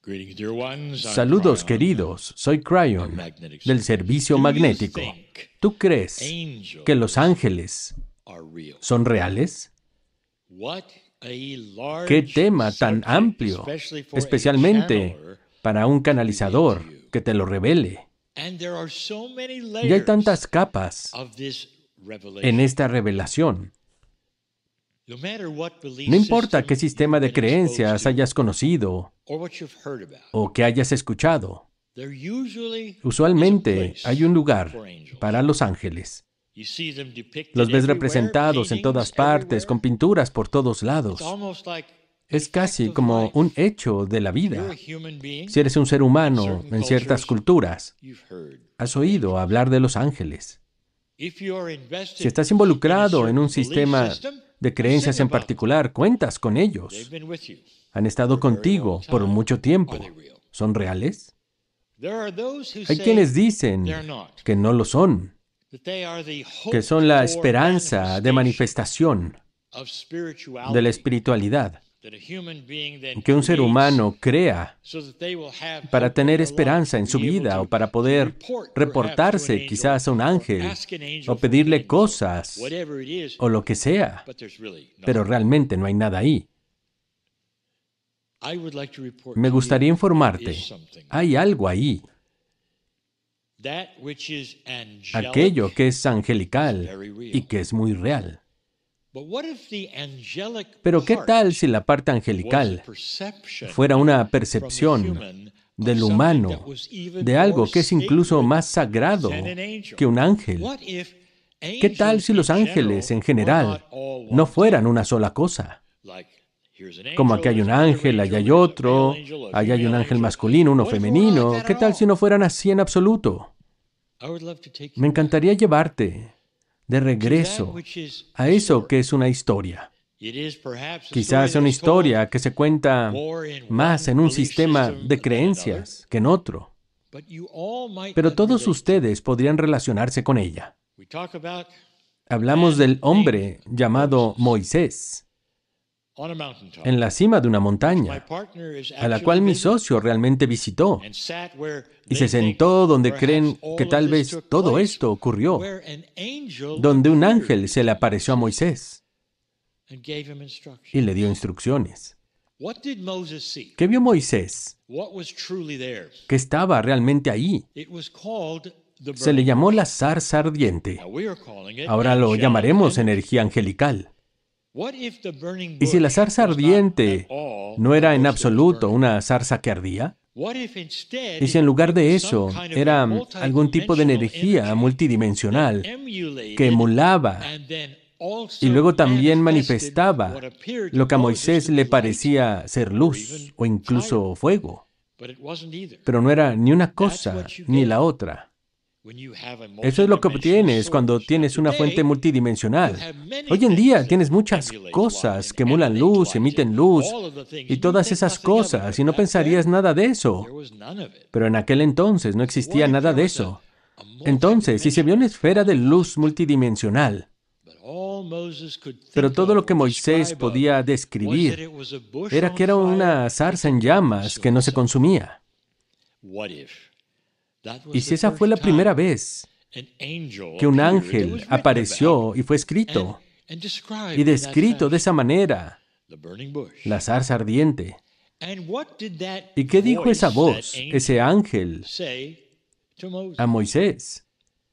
Saludos, queridos. Soy Cryon, del servicio magnético. ¿Tú crees que los ángeles son reales? ¡Qué tema tan amplio! Especialmente para un canalizador que te lo revele. Y hay tantas capas en esta revelación. No importa qué sistema de creencias hayas conocido o que hayas escuchado, usualmente hay un lugar para los ángeles. Los ves representados en todas partes, con pinturas por todos lados. Es casi como un hecho de la vida. Si eres un ser humano en ciertas culturas, has oído hablar de los ángeles. Si estás involucrado en un sistema de creencias en particular, cuentas con ellos. Han estado contigo por mucho tiempo. ¿Son reales? Hay quienes dicen que no lo son, que son la esperanza de manifestación de la espiritualidad que un ser humano crea para tener esperanza en su vida o para poder reportarse quizás a un ángel o pedirle cosas o lo que sea, pero realmente no hay nada ahí. Me gustaría informarte, hay algo ahí. Aquello que es angelical y que es muy real. Pero ¿qué tal si la parte angelical fuera una percepción del humano, de algo que es incluso más sagrado que un ángel? ¿Qué tal si los ángeles en general no fueran una sola cosa? Como aquí hay un ángel, allá hay otro, allá hay un ángel masculino, uno femenino. ¿Qué tal si no fueran así en absoluto? Me encantaría llevarte de regreso a eso que es una historia. Quizás una historia que se cuenta más en un sistema de creencias que en otro. Pero todos ustedes podrían relacionarse con ella. Hablamos del hombre llamado Moisés en la cima de una montaña, a la cual mi socio realmente visitó, y se sentó donde creen que tal vez todo esto ocurrió, donde un ángel se le apareció a Moisés y le dio instrucciones. ¿Qué vio Moisés? ¿Qué estaba realmente ahí? Se le llamó la zarza ardiente. Ahora lo llamaremos energía angelical. ¿Y si la zarza ardiente no era en absoluto una zarza que ardía? ¿Y si en lugar de eso era algún tipo de energía multidimensional que emulaba y luego también manifestaba lo que a Moisés le parecía ser luz o incluso fuego? Pero no era ni una cosa ni la otra. Eso es lo que obtienes cuando tienes una fuente multidimensional. Hoy en día tienes muchas cosas que emulan luz, emiten luz y todas esas cosas, y no pensarías nada de eso. Pero en aquel entonces no existía nada de eso. Entonces, si se vio una esfera de luz multidimensional, pero todo lo que Moisés podía describir era que era una zarza en llamas que no se consumía. ¿Y si esa fue la primera vez que un ángel apareció y fue escrito y descrito de esa manera, la zarza ardiente? ¿Y qué dijo esa voz, ese ángel, a Moisés?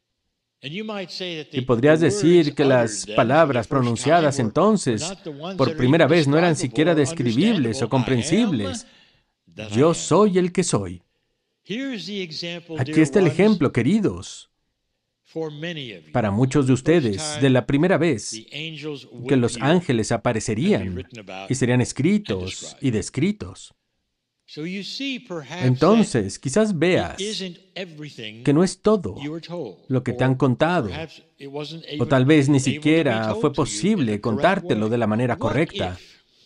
Y podrías decir que las palabras pronunciadas entonces por primera vez no eran siquiera describibles o comprensibles. Yo soy el que soy. Aquí está el ejemplo, queridos, para muchos de ustedes, de la primera vez que los ángeles aparecerían y serían escritos y descritos. Entonces, quizás veas que no es todo lo que te han contado, o tal vez ni siquiera fue posible contártelo de la manera correcta.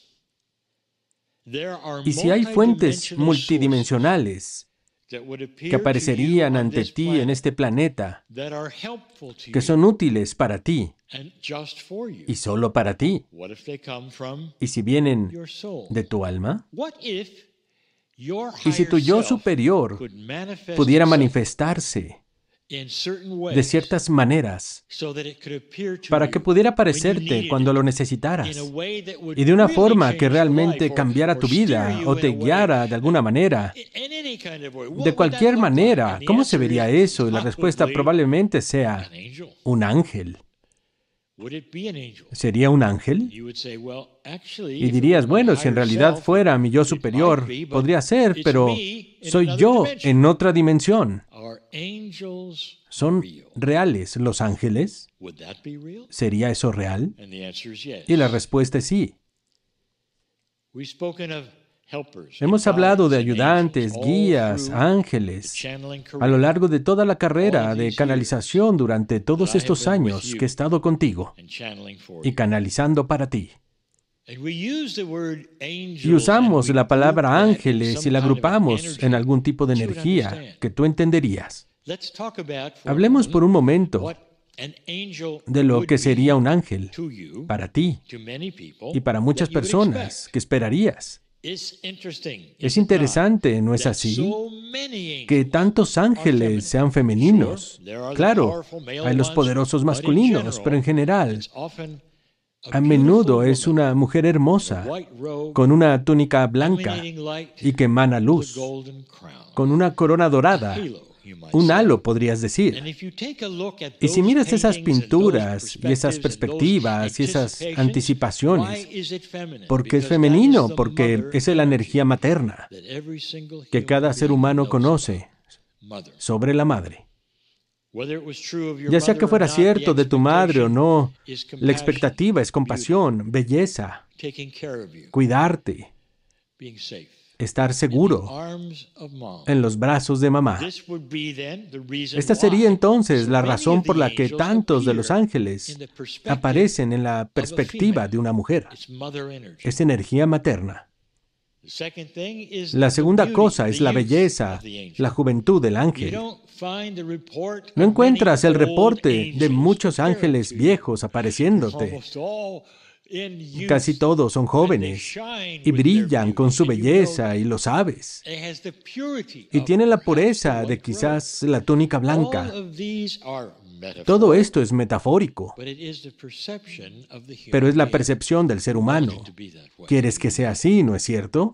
Y si hay fuentes multidimensionales que aparecerían ante ti en este planeta, que son útiles para ti y solo para ti, y si vienen de tu alma, Y si tu yo superior pudiera manifestarse de ciertas maneras para que pudiera parecerte cuando lo necesitaras y de una forma que realmente cambiara tu vida o te guiara de alguna manera, de cualquier manera, ¿cómo se vería eso? Y la respuesta probablemente sea un ángel. ¿Sería un ángel? Y dirías, bueno, si en realidad fuera mi yo superior, podría ser, pero soy yo en otra dimensión. ¿Son reales los ángeles? ¿Sería eso real? Y la respuesta es sí. Hemos hablado de ayudantes, guías, ángeles, a lo largo de toda la carrera de canalización durante todos estos años que he estado contigo y canalizando para ti. Y usamos la palabra ángeles y la agrupamos en algún tipo de energía que tú entenderías. Hablemos por un momento de lo que sería un ángel para ti y para muchas personas que esperarías. Es interesante, ¿no es así? Que tantos ángeles sean femeninos. Claro, hay los poderosos masculinos, pero en general, a menudo es una mujer hermosa, con una túnica blanca y que emana luz, con una corona dorada. Un halo, podrías decir. Y si miras esas pinturas y esas perspectivas y esas anticipaciones, ¿por qué es femenino? Porque es la energía materna que cada ser humano conoce sobre la madre. Ya sea que fuera cierto de tu madre o no, la expectativa es compasión, belleza, cuidarte, estar seguro en los brazos de mamá. Esta sería entonces la razón por la que tantos de los ángeles aparecen en la perspectiva de una mujer. Es energía materna. La segunda cosa es la belleza, la juventud del ángel. No encuentras el reporte de muchos ángeles viejos apareciéndote. Casi todos son jóvenes y brillan con su belleza y lo sabes. Y tienen la pureza de quizás la túnica blanca. Todo esto es metafórico, pero es la percepción del ser humano. ¿Quieres que sea así, no es cierto?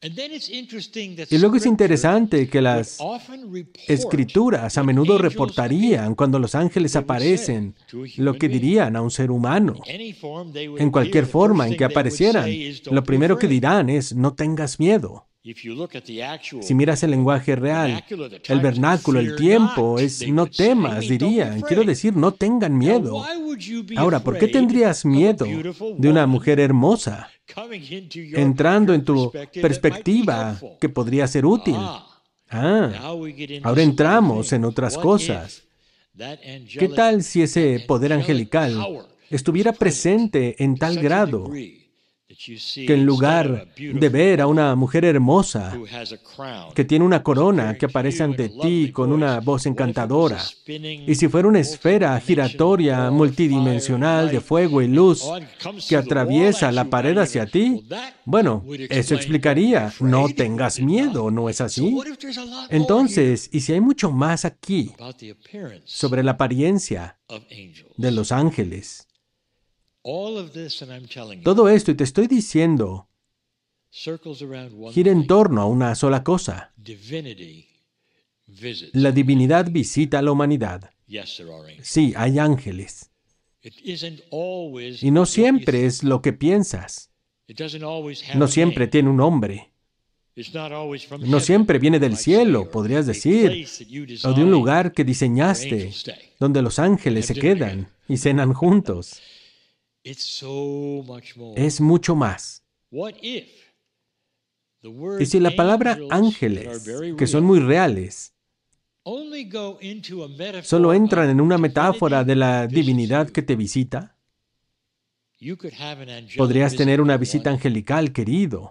Y luego es interesante que las escrituras a menudo reportarían cuando los ángeles aparecen lo que dirían a un ser humano. En cualquier forma en que aparecieran, lo primero que dirán es no tengas miedo. Si miras el lenguaje real, el vernáculo, el tiempo, es no temas, dirían. Quiero decir, no tengan miedo. Ahora, ¿por qué tendrías miedo de una mujer hermosa entrando en tu perspectiva que podría ser útil? Ahora entramos en otras cosas. ¿Qué tal si ese poder angelical estuviera presente en tal grado que en lugar de ver a una mujer hermosa que tiene una corona que aparece ante ti con una voz encantadora, y si fuera una esfera giratoria multidimensional de fuego y luz que atraviesa la pared hacia ti, bueno, eso explicaría, no tengas miedo, ¿no es así? Entonces, ¿y si hay mucho más aquí sobre la apariencia de los ángeles? Todo esto, y te estoy diciendo, gira en torno a una sola cosa. La divinidad visita a la humanidad. Sí, hay ángeles. Y no siempre es lo que piensas. No siempre tiene un nombre. No siempre viene del cielo, podrías decir, o de un lugar que diseñaste, donde los ángeles se quedan y cenan juntos. Es mucho más. Y si la palabra ángeles, que son muy reales, solo entran en una metáfora de la divinidad que te visita, podrías tener una visita angelical, querido,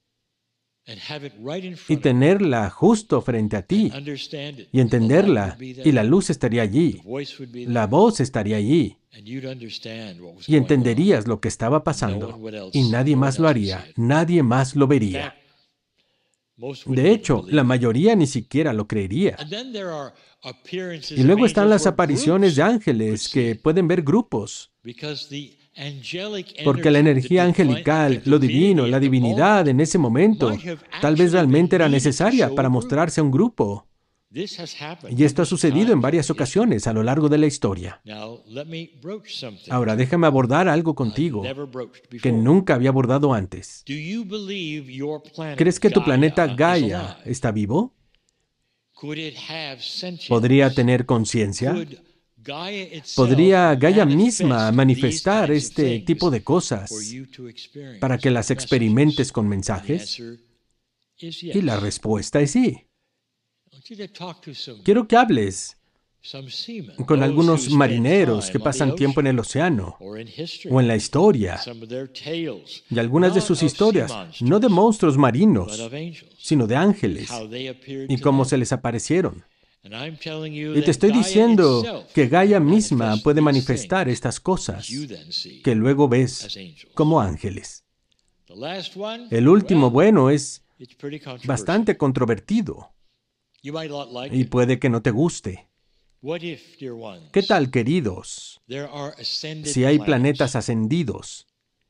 y tenerla justo frente a ti, y entenderla, y la luz estaría allí, la voz estaría allí, y entenderías lo que estaba pasando, y nadie más lo haría, nadie más lo vería. De hecho, la mayoría ni siquiera lo creería. Y luego están las apariciones de ángeles que pueden ver grupos, porque la energía angelical, lo divino, la divinidad en ese momento, tal vez realmente era necesaria para mostrarse a un grupo. Y esto ha sucedido en varias ocasiones a lo largo de la historia. Ahora, déjame abordar algo contigo que nunca había abordado antes. ¿Crees que tu planeta Gaia está vivo? ¿Podría tener conciencia? ¿Podría Gaia misma manifestar este tipo de cosas para que las experimentes con mensajes? Y la respuesta es sí. Quiero que hables con algunos marineros que pasan tiempo en el océano o en la historia, y algunas de sus historias, no de monstruos marinos, sino de ángeles, y cómo se les aparecieron. Y te estoy diciendo que Gaia misma puede manifestar estas cosas que luego ves como ángeles. El último, bueno, es bastante controvertido y puede que no te guste. ¿Qué tal, queridos, si hay planetas ascendidos?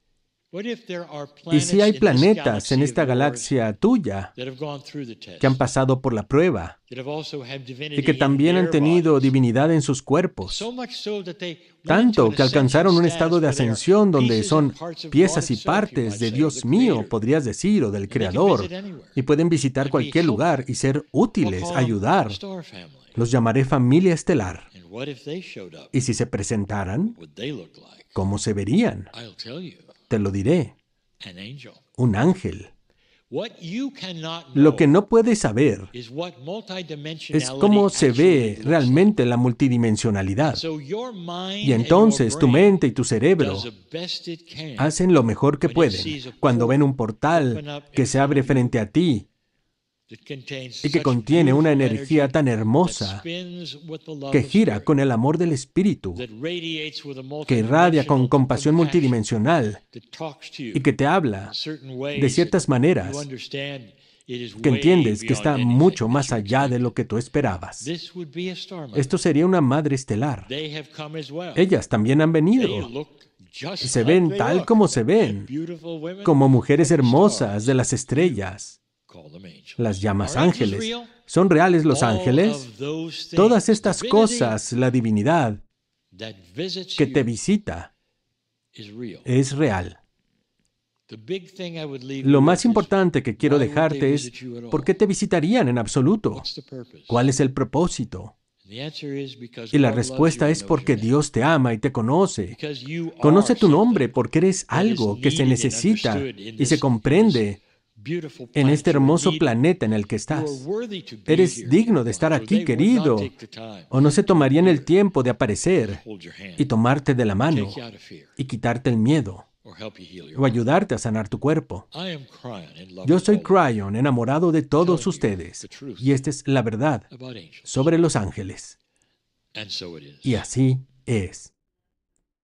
¿Y si hay planetas en esta galaxia tuya que han pasado por la prueba y que también han tenido divinidad en sus cuerpos? Tanto que alcanzaron un estado de ascensión donde son piezas y partes de Dios mío, podrías decir, o del Creador, y pueden visitar cualquier lugar y ser útiles, ayudar. Los llamaré familia estelar. ¿Y si se presentaran? ¿Cómo se verían? Te lo diré. Un ángel. Lo que no puedes saber es cómo se ve realmente la multidimensionalidad. Y entonces tu mente y tu cerebro hacen lo mejor que pueden cuando ven un portal que se abre frente a ti y que contiene una energía tan hermosa que gira con el amor del Espíritu, que irradia con compasión multidimensional y que te habla de ciertas maneras que entiendes que está mucho más allá de lo que tú esperabas. Esto sería una madre estelar. Ellas también han venido. Se ven tal como se ven, como mujeres hermosas de las estrellas. Las llamas ángeles. ¿Son reales los ángeles? Todas estas cosas, la divinidad que te visita, es real. Lo más importante que quiero dejarte es, ¿por qué te visitarían en absoluto? ¿Cuál es el propósito? Y la respuesta es porque Dios te ama y te conoce. Conoce tu nombre porque eres algo que se necesita y se comprende en este hermoso planeta en el que estás. Eres digno de estar aquí, querido, o no se tomarían el tiempo de aparecer y tomarte de la mano y quitarte el miedo o ayudarte a sanar tu cuerpo. Yo soy Cryon, enamorado de todos ustedes, y esta es la verdad sobre los ángeles. Y así es.